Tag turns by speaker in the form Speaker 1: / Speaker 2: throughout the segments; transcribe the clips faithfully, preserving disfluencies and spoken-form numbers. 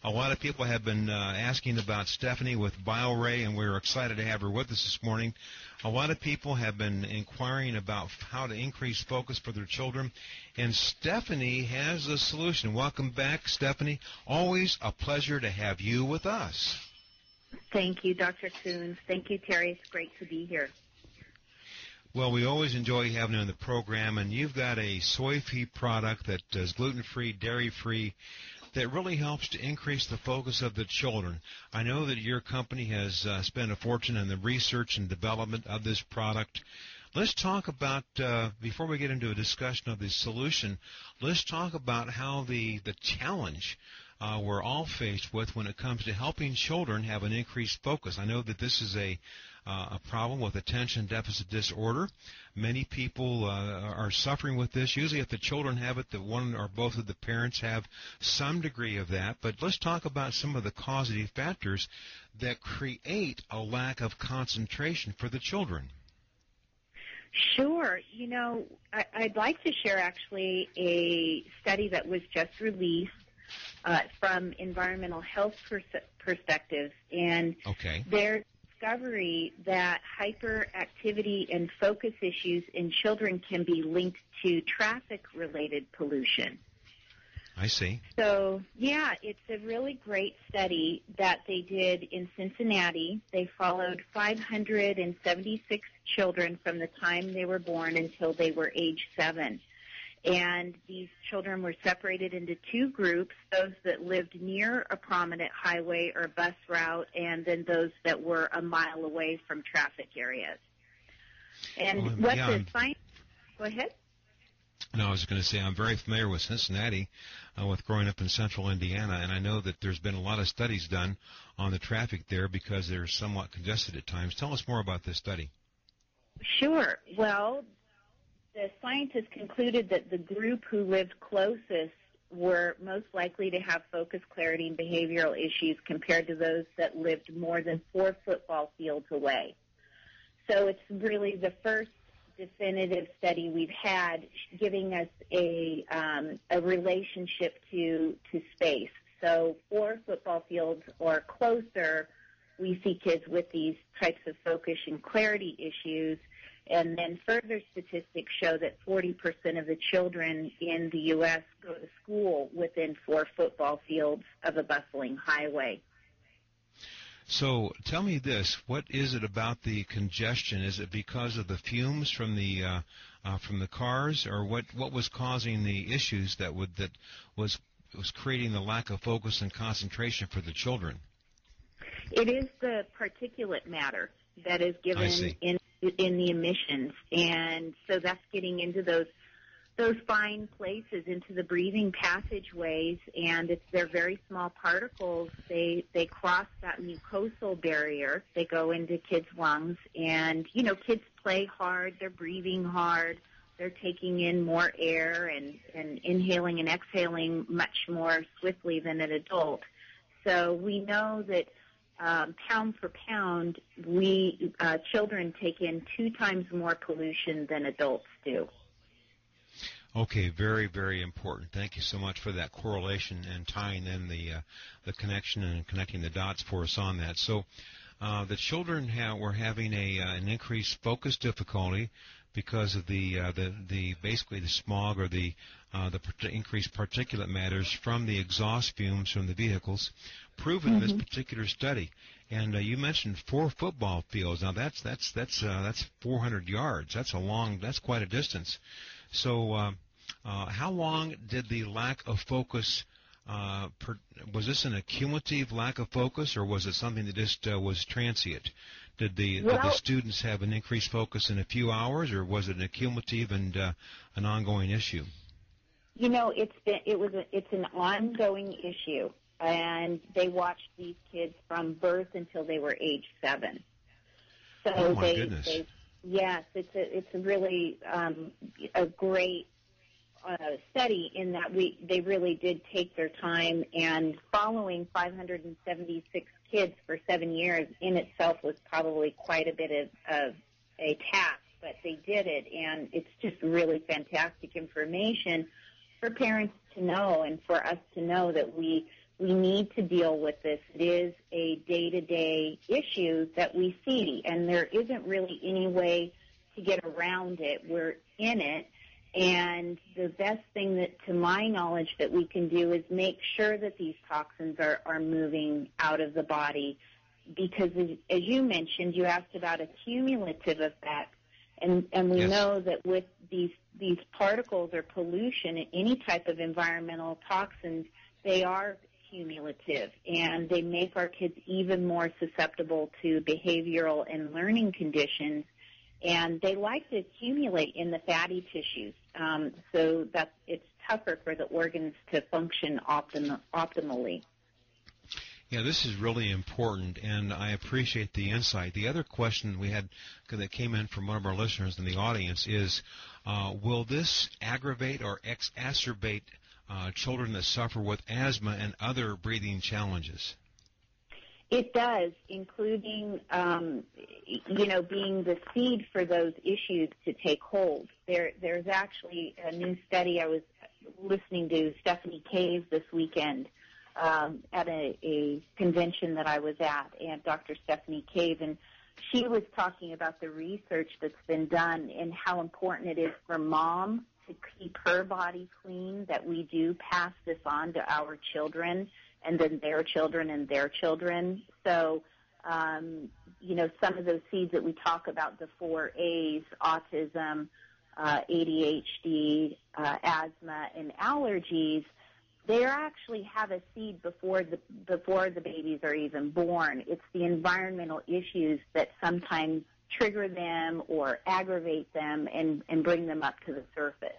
Speaker 1: A lot of people have been uh, asking about Stephanie with BioRay, and we're excited to have her with us this morning. A lot of people have been inquiring about how to increase focus for their children, and Stephanie has a solution. Welcome back, Stephanie. Always a pleasure to have you with us.
Speaker 2: Thank you, Doctor Coons. Thank you, Terry. It's great to be here.
Speaker 1: Well, we always enjoy having you on the program, and you've got a soy-free product that is gluten-free, dairy-free, that really helps to increase the focus of the children. I know that your company has uh, spent a fortune in the research and development of this product. Let's talk about, uh, before we get into a discussion of the solution, let's talk about how the, the challenge Uh, we're all faced with when it comes to helping children have an increased focus. I know that this is a uh, a problem with attention deficit disorder. Many people uh, are suffering with this. Usually if the children have it, the one or both of the parents have some degree of that. But let's talk about some of the causative factors that create a lack of concentration for the children.
Speaker 2: Sure. You know, I, I'd like to share actually a study that was just released Uh, from environmental health pers- perspectives, and
Speaker 1: okay.
Speaker 2: their discovery that hyperactivity and focus issues in children can be linked to traffic-related pollution.
Speaker 1: I see.
Speaker 2: So, yeah, it's a really great study that they did in Cincinnati. They followed five hundred seventy-six children from the time they were born until they were age seven. And these children were separated into two groups, those that lived near a prominent highway or bus route, and then those that were a mile away from traffic areas. And
Speaker 1: well,
Speaker 2: what
Speaker 1: yeah,
Speaker 2: the
Speaker 1: I'm,
Speaker 2: science... Go ahead.
Speaker 1: No, I was going to say I'm very familiar with Cincinnati uh, with growing up in central Indiana, and I know that there's been a lot of studies done on the traffic there because they're somewhat congested at times. Tell us more about this study.
Speaker 2: Sure. Well, the scientists concluded that the group who lived closest were most likely to have focus, clarity, and behavioral issues compared to those that lived more than four football fields away. So it's really the first definitive study we've had giving us a um, a relationship to to space. So four football fields or closer, we see kids with these types of focus and clarity issues. And then further statistics show that forty percent of the children in the U S go to school within four football fields of a bustling highway.
Speaker 1: So tell me this, what is it about the congestion? Is it because of the fumes from the uh, uh, from the cars, or what, what was causing the issues that would that was was creating the lack of focus and concentration for the children?
Speaker 2: It is the particulate matter that is given in in the emissions, and so that's getting into those those fine places, into the breathing passageways, and it's they're very small particles. They they cross that mucosal barrier. They go into kids' lungs, and you know, kids play hard. They're breathing hard. They're taking in more air and and inhaling and exhaling much more swiftly than an adult. So we know that. Um, pound for pound, we uh, children take in two times more pollution than adults do.
Speaker 1: Okay, very, very important. Thank you so much for that correlation and tying in the uh, the connection and connecting the dots for us on that. So, uh, the children ha- were having a uh, an increased focus difficulty because of the uh, the the basically the smog or the uh, the part- increased particulate matters from the exhaust fumes from the vehicles, proven mm-hmm. in this particular study. And uh, you mentioned four football fields. Now that's that's that's uh, that's four hundred yards. That's a long. That's quite a distance. So, uh, uh, how long did the lack of focus? Uh, per, was this an accumulative lack of focus, or was it something that just uh, was transient? Did the,
Speaker 2: well,
Speaker 1: did the students have an increased focus in a few hours, or was it an accumulative and uh, an ongoing issue?
Speaker 2: You know, it's been, it was a, it's an ongoing issue, and they watched these kids from birth until they were age seven. So
Speaker 1: oh my
Speaker 2: they,
Speaker 1: goodness!
Speaker 2: They, yes, it's a it's a really um, a great uh, study in that we they really did take their time, and following five hundred seventy-six kids for seven years in itself was probably quite a bit of, of a task, but they did it, and it's just really fantastic information for parents to know and for us to know that we we need to deal with this. It is a day-to-day issue that we see, and there isn't really any way to get around it. We're in it, and the best thing that, to my knowledge, that we can do is make sure that these toxins are, are moving out of the body, because as, as you mentioned, you asked about a cumulative effect, and, and we
Speaker 1: yes.
Speaker 2: know that with these these particles or pollution, any type of environmental toxins, they are cumulative, and they make our kids even more susceptible to behavioral and learning conditions, and they like to accumulate in the fatty tissues, um, so that it's tougher for the organs to function optim- optimally.
Speaker 1: Yeah, this is really important, and I appreciate the insight. The other question we had that came in from one of our listeners in the audience is, uh, will this aggravate or exacerbate uh, children that suffer with asthma and other breathing challenges?
Speaker 2: It does, including, um, you know, being the seed for those issues to take hold. There, there's actually a new study. I was listening to Stephanie Cave this weekend um, at a, a convention that I was at, and Doctor Stephanie Cave, and she was talking about the research that's been done and how important it is for mom to keep her body clean, that we do pass this on to our children and then their children and their children. So, um, you know, some of those seeds that we talk about, the four A's, autism, uh, A D H D, uh, asthma, and allergies, they actually have a seed before the before the babies are even born. It's the environmental issues that sometimes trigger them or aggravate them and, and bring them up to the surface.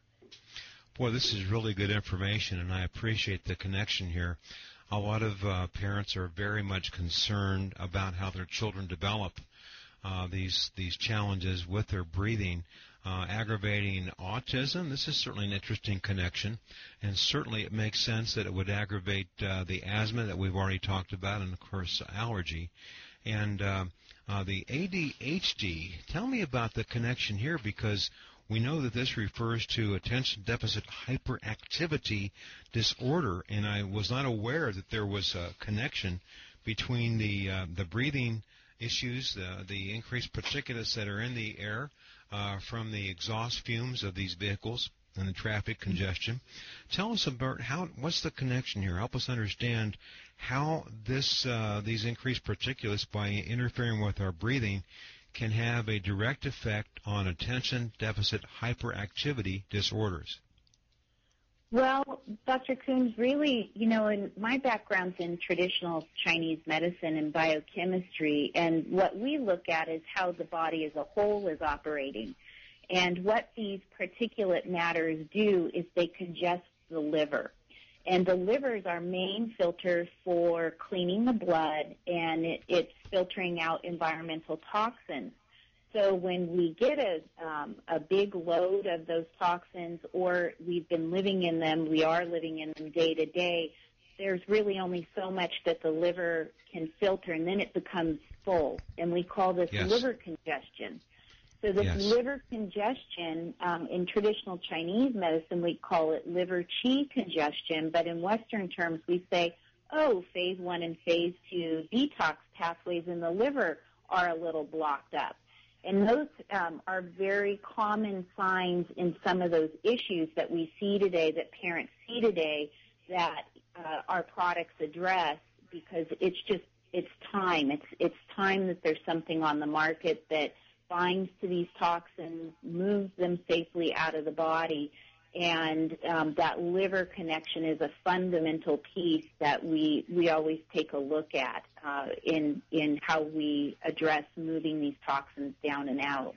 Speaker 1: Boy, this is really good information, and I appreciate the connection here. A lot of uh, parents are very much concerned about how their children develop uh, these these challenges with their breathing. Uh, aggravating autism, this is certainly an interesting connection, and certainly it makes sense that it would aggravate uh, the asthma that we've already talked about, and of course allergy. And uh, uh, the A D H D, tell me about the connection here, because we know that this refers to attention deficit hyperactivity disorder, and I was not aware that there was a connection between the uh, the breathing issues, uh, the increased particulates that are in the air uh, from the exhaust fumes of these vehicles and the traffic congestion. Tell us about how, what's the connection here? Help us understand how this uh, these increased particulates, by interfering with our breathing, can have a direct effect on attention deficit hyperactivity disorders.
Speaker 2: Well, Doctor Coombs, really, you know, in my background's in traditional Chinese medicine and biochemistry, and what we look at is how the body as a whole is operating. And what these particulate matters do is they congest the liver. And the liver is our main filter for cleaning the blood, and it, it's filtering out environmental toxins. So when we get a, um, a big load of those toxins, or we've been living in them, we are living in them day to day, there's really only so much that the liver can filter, and then it becomes full. And we call this
Speaker 1: yes.
Speaker 2: liver congestion. So this
Speaker 1: yes.
Speaker 2: liver congestion, um, in traditional Chinese medicine, we call it liver qi congestion, but in Western terms we say, oh, phase one and phase two detox pathways in the liver are a little blocked up. And those um, are very common signs in some of those issues that we see today, that parents see today, that uh, our products address, because it's just, it's time. It's, it's time that there's something on the market that binds to these toxins, moves them safely out of the body, and um, that liver connection is a fundamental piece that we we always take a look at uh, in in how we address moving these toxins down and out.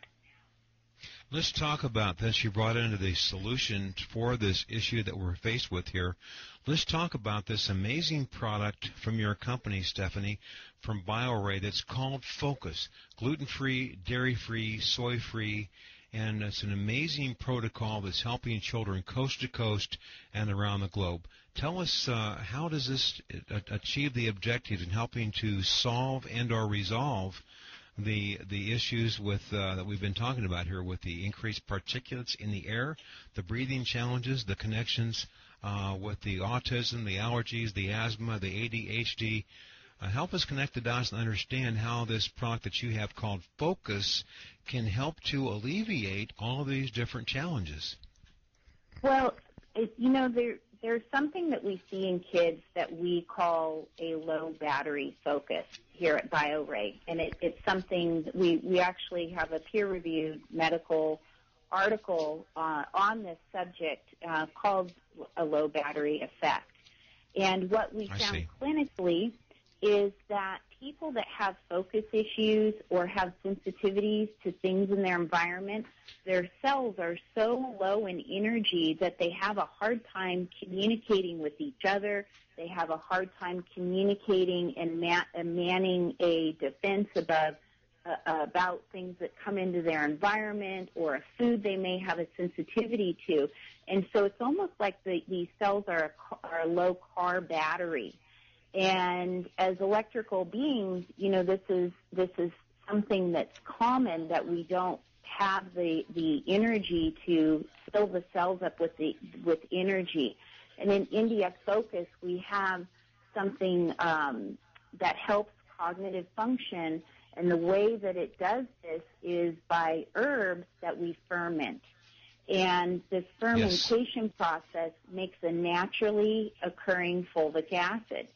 Speaker 1: Let's talk about this. You brought into the solution for this issue that we're faced with here. Let's talk about this amazing product from your company, Stephanie, from BioRay, that's called Focus. Gluten-free, dairy-free, soy-free, and it's an amazing protocol that's helping children coast to coast and around the globe. Tell us, uh, how does this achieve the objectives in helping to solve and or resolve the the issues with uh, that we've been talking about here, with the increased particulates in the air, the breathing challenges, the connections uh, with the autism, the allergies, the asthma, the A D H D. Uh, help us connect the dots and understand how this product that you have called Focus can help to alleviate all of these different challenges.
Speaker 2: Well, it, you know, there there's something that we see in kids that we call a low battery focus here at BioRay, and it, it's something that we, we actually have a peer-reviewed medical article uh, on this subject uh, called a low battery effect. And what we
Speaker 1: I
Speaker 2: found
Speaker 1: see.
Speaker 2: clinically is that people that have focus issues or have sensitivities to things in their environment, their cells are so low in energy that they have a hard time communicating with each other. They have a hard time communicating and, ma- and manning a defense above, uh, about things that come into their environment or a food they may have a sensitivity to. And so it's almost like the, these cells are a, are a low car battery. And as electrical beings, you know, this is this is something that's common, that we don't have the the energy to fill the cells up with the with energy. And in India Focus, we have something um, that helps cognitive function, and the way that it does this is by herbs that we ferment. And this fermentation yes. process makes a naturally occurring fulvic acid.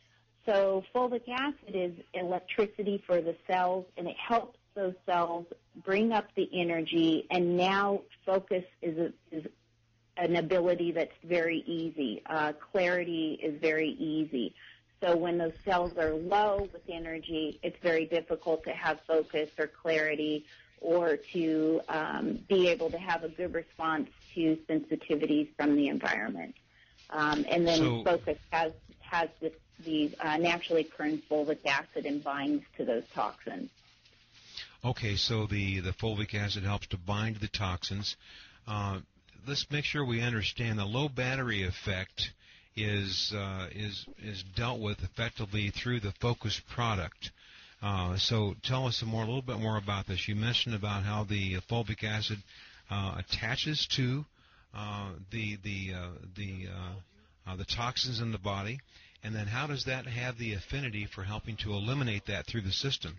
Speaker 2: So fulvic acid is electricity for the cells, and it helps those cells bring up the energy, and now focus is, a, is an ability that's very easy. Uh, clarity is very easy. So when those cells are low with energy, it's very difficult to have focus or clarity or to um, be able to have a good response to sensitivities from the environment. Um, and then
Speaker 1: so,
Speaker 2: focus has has this, the uh, naturally occurring fulvic acid and binds to those toxins.
Speaker 1: Okay, so the, the fulvic acid helps to bind the toxins. Uh, let's make sure we understand the low battery effect is uh, is is dealt with effectively through the Focus product. Uh, so tell us some more, a little bit more about this. You mentioned about how the fulvic acid uh, attaches to uh, the the uh, the uh, uh, the toxins in the body, and then how does that have the affinity for helping to eliminate that through the system?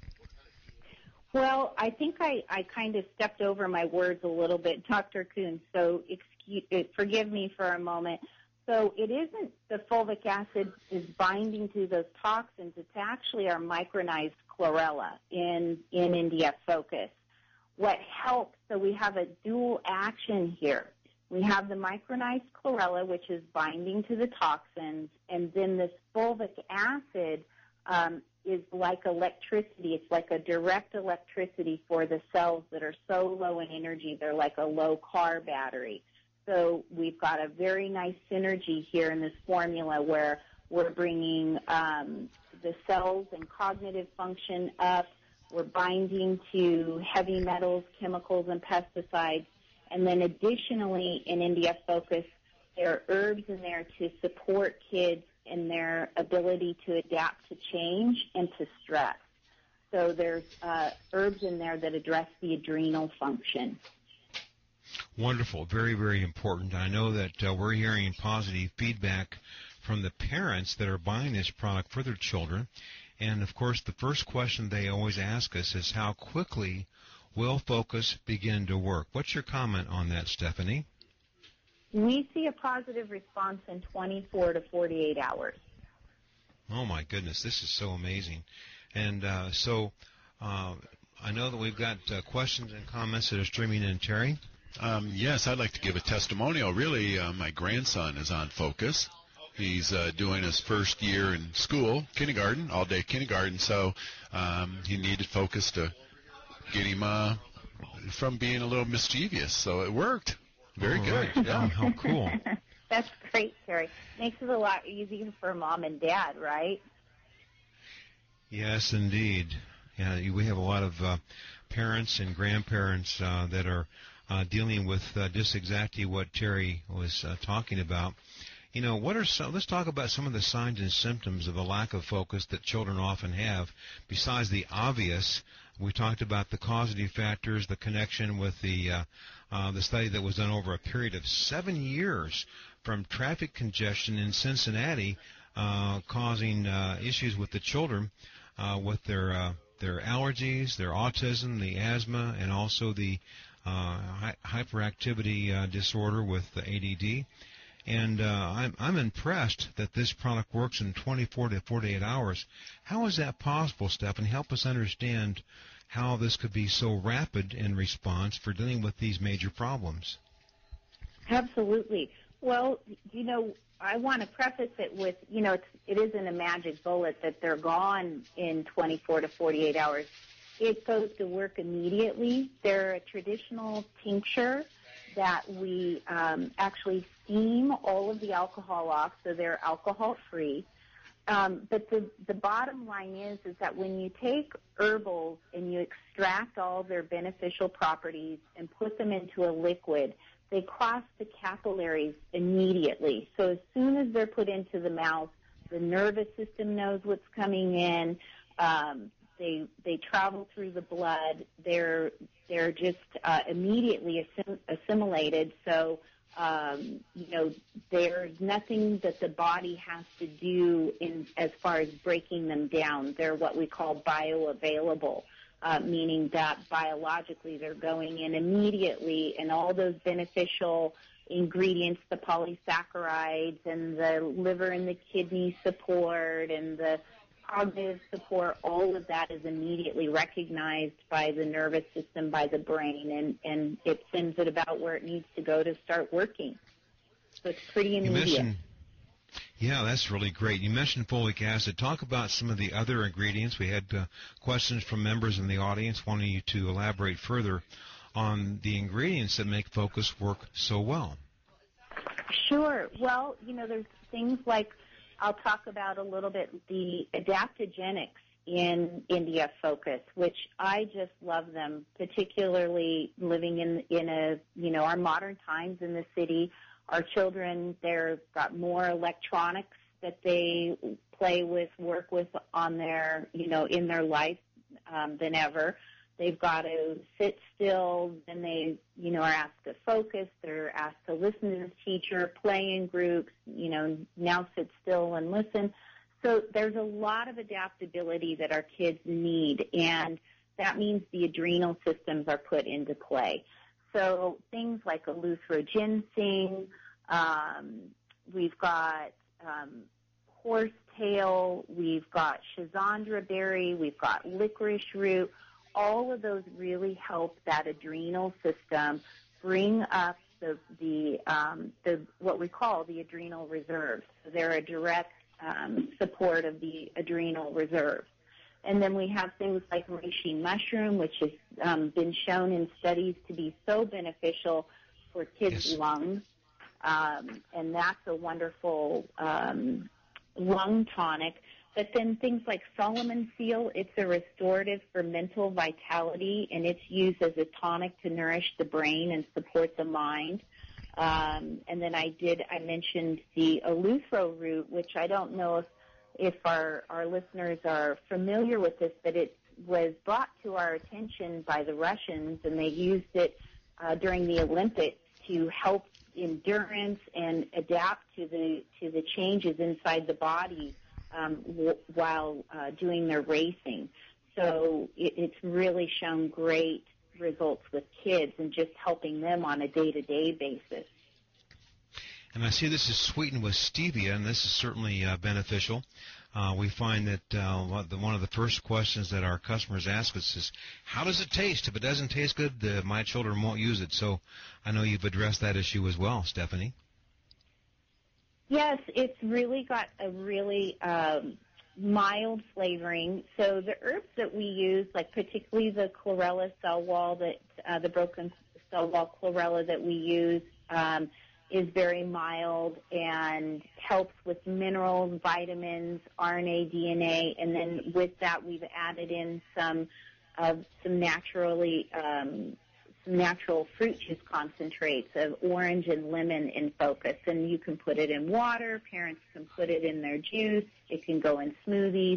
Speaker 2: Well, I think I, I kind of stepped over my words a little bit, Doctor Kuhn, so excuse, forgive me for a moment. So it isn't the fulvic acid is binding to those toxins. It's actually our micronized chlorella in, in India Focus. What helps, so we have a dual action here. We have the micronized chlorella, which is binding to the toxins, and then this fulvic acid um, is like electricity. It's like a direct electricity for the cells that are so low in energy. They're like a low car battery. So we've got a very nice synergy here in this formula where we're bringing um, the cells and cognitive function up. We're binding to heavy metals, chemicals, and pesticides. And then additionally, in India Focus, there are herbs in there to support kids in their ability to adapt to change and to stress. So there's uh, herbs in there that address the adrenal function.
Speaker 1: Wonderful. Very, very important. I know that uh, we're hearing positive feedback from the parents that are buying this product for their children. And, of course, the first question they always ask us is how quickly will Focus begin to work? What's your comment on that, Stephanie?
Speaker 2: We see a positive response in twenty-four to forty-eight hours.
Speaker 1: Oh, my goodness. This is so amazing. And uh, so uh, I know that we've got uh, questions and comments that are streaming in. Terry?
Speaker 3: Um, yes, I'd like to give a testimonial. Really, uh, my grandson is on Focus. He's uh, doing his first year in school, kindergarten, all-day kindergarten, so um, he needed Focus to get him uh, from being a little mischievous. So it worked. Very
Speaker 1: All
Speaker 3: good.
Speaker 1: Right. Yeah, how cool.
Speaker 2: That's great, Terry. Makes it a lot easier for mom and dad, right?
Speaker 1: Yes, indeed. Yeah, we have a lot of uh, parents and grandparents uh, that are uh, dealing with uh, just exactly what Terry was uh, talking about. You know, what are some, let's talk about some of the signs and symptoms of a lack of focus that children often have, besides the obvious, We talked about the causative factors, the connection with the uh, uh, the study that was done over a period of seven years from traffic congestion in Cincinnati, uh, causing uh, issues with the children uh, with their uh, their allergies, their autism, the asthma, and also the uh, hy- hyperactivity uh, disorder with the A D D. And uh, I'm, I'm impressed that this product works in twenty-four to forty-eight hours. How is that possible, Stephanie? Help us understand how this could be so rapid in response for dealing with these major problems.
Speaker 2: Absolutely. Well, you know, I want to preface it with, you know, it's, it isn't a magic bullet that they're gone in twenty-four to forty-eight hours. It goes to work immediately. They're a traditional tincture that we um, actually steam all of the alcohol off, so they're alcohol-free. Um, but the, the bottom line is, is that when you take herbals and you extract all their beneficial properties and put them into a liquid, they cross the capillaries immediately. So as soon as they're put into the mouth, the nervous system knows what's coming in. Um, they they travel through the blood. They're they're just uh, immediately assim- assimilated. So um, you know there's nothing that the body has to do in as far as breaking them down. They're what we call bioavailable. Uh, meaning that biologically they're going in immediately, and all those beneficial ingredients, the polysaccharides and the liver and the kidney support and the cognitive support, all of that is immediately recognized by the nervous system, by the brain, and, and it sends it about where it needs to go to start working. So it's pretty immediate.
Speaker 1: Yeah, that's really great. You mentioned folic acid. Talk about some of the other ingredients. We had uh, questions from members in the audience wanting you to elaborate further on the ingredients that make Focus work so well.
Speaker 2: Sure. Well, you know, there's things like, I'll talk about a little bit the adaptogenics in India Focus, which I just love them, particularly living in, in a, you know, our modern times in the city. Our children, they've got more electronics that they play with, work with on their, you know, in their life um, than ever. They've got to sit still, and they, you know, are asked to focus. They're asked to listen to the teacher, play in groups, you know, now sit still and listen. So there's a lot of adaptability that our kids need, and that means the adrenal systems are put into play. So things like eleutheroginseng, um, we've got um, horsetail, we've got schizandra berry, we've got licorice root. All of those really help that adrenal system bring up the the, um, the what we call the adrenal reserves. So they're a direct um, support of the adrenal reserves. And then we have things like reishi mushroom, which has um, been shown in studies to be so beneficial for kids'
Speaker 1: Yes.
Speaker 2: lungs. Um, and that's a wonderful um, lung tonic. But then things like Solomon seal, it's a restorative for mental vitality, and it's used as a tonic to nourish the brain and support the mind. Um, and then I did, I mentioned the eleuthero root, which I don't know if if our, our listeners are familiar with this, but it was brought to our attention by the Russians, and they used it uh, during the Olympics to help endurance and adapt to the to the changes inside the body um, w- while uh, doing their racing. So it, it's really shown great results with kids and just helping them on a day-to-day basis.
Speaker 1: And I see this is sweetened with stevia, and this is certainly uh, beneficial. Uh, we find that uh, one of the first questions that our customers ask us is, how does it taste? If it doesn't taste good, uh, my children won't use it. So I know you've addressed that issue as well, Stephanie.
Speaker 2: Yes, it's really got a really um, mild flavoring. So the herbs that we use, like particularly the chlorella cell wall, that uh, the broken cell wall chlorella that we use, um, is very mild and helps with minerals, vitamins, R N A, D N A, and then with that we've added in some of uh, some naturally um, some natural fruit juice concentrates of orange and lemon in Focus, and you can put it in water. Parents can put it in their juice. It can go in smoothies.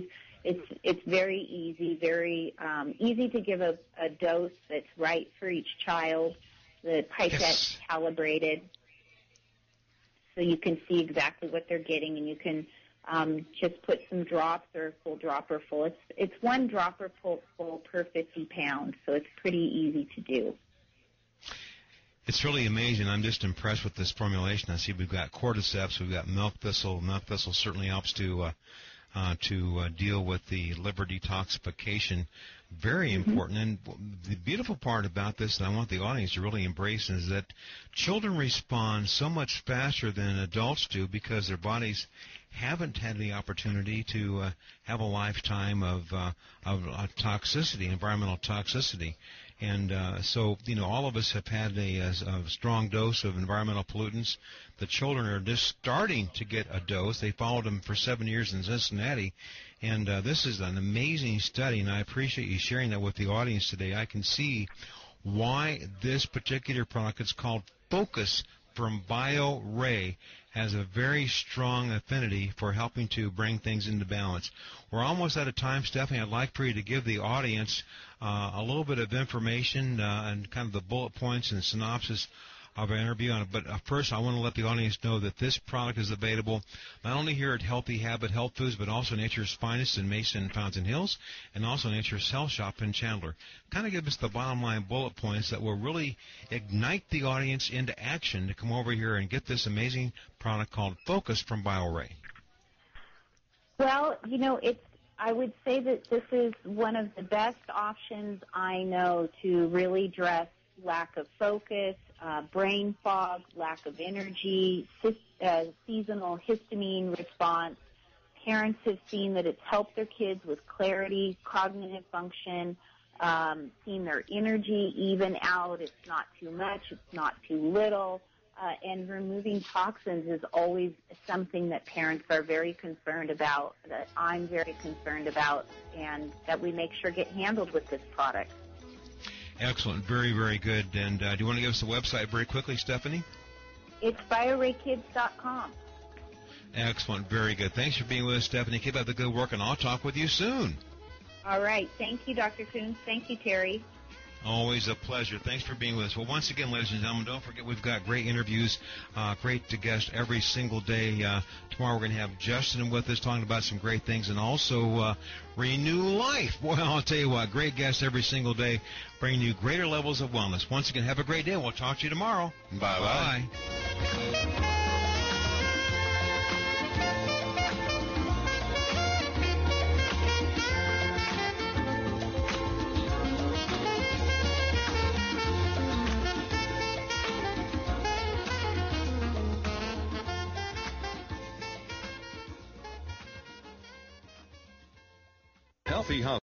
Speaker 2: It's it's very easy, very um, easy to give a, a dose that's right for each child. The pipette's
Speaker 1: Yes. calibrated,
Speaker 2: so you can see exactly what they're getting, and you can um, just put some drops or a full dropper full. It's it's one dropper full, full per fifty pounds, so it's pretty easy to do.
Speaker 1: It's really amazing. I'm just impressed with this formulation. I see we've got cordyceps, we've got milk thistle. Milk thistle certainly helps to uh, uh, to uh, deal with the liver detoxification. Very important. And the beautiful part about this that I want the audience to really embrace is that children respond so much faster than adults do because their bodies haven't had the opportunity to uh, have a lifetime of, uh, of uh, toxicity, environmental toxicity. And uh, so, you know, all of us have had a, a, a strong dose of environmental pollutants. The children are just starting to get a dose. They followed them for seven years in Cincinnati. And uh, this is an amazing study, and I appreciate you sharing that with the audience today. I can see why this particular product, it's called Focus from BioRay, has a very strong affinity for helping to bring things into balance. We're almost out of time, Stephanie. I'd like for you to give the audience uh, a little bit of information uh, and kind of the bullet points and synopsis of our interview on it. But uh, first, I want to let the audience know that this product is available not only here at Healthy Habit Health Foods, but also Nature's Finest in Mason and Fountain Hills, and also Nature's Health Shop in Chandler. Kind of give us the bottom line bullet points that will really ignite the audience into action to come over here and get this amazing product called Focus from BioRay.
Speaker 2: Well, you know, it's. I would say that this is one of the best options I know to really address lack of focus, uh, brain fog, lack of energy, uh, seasonal histamine response. Parents have seen that it's helped their kids with clarity, cognitive function, um, seen their energy even out. It's not too much. It's not too little. Uh, and removing toxins is always something that parents are very concerned about, that I'm very concerned about, and that we make sure get handled with this product.
Speaker 1: Excellent. Very, very good. And uh, do you want to give us the website very quickly, Stephanie?
Speaker 2: It's BioRay Kids dot com.
Speaker 1: Excellent. Very good. Thanks for being with us, Stephanie. Keep up the good work, and I'll talk with you soon.
Speaker 2: All right. Thank you, Doctor Coons. Thank you, Terry.
Speaker 1: Always a pleasure. Thanks for being with us. Well, once again, ladies and gentlemen, don't forget we've got great interviews, uh, great guests every single day. Uh, tomorrow we're going to have Justin with us talking about some great things, and also uh, Renew Life. Boy, I'll tell you what, great guests every single day, bringing you greater levels of wellness. Once again, have a great day. We'll talk to you tomorrow.
Speaker 3: Bye-bye.
Speaker 1: Bye.
Speaker 4: Healthy House.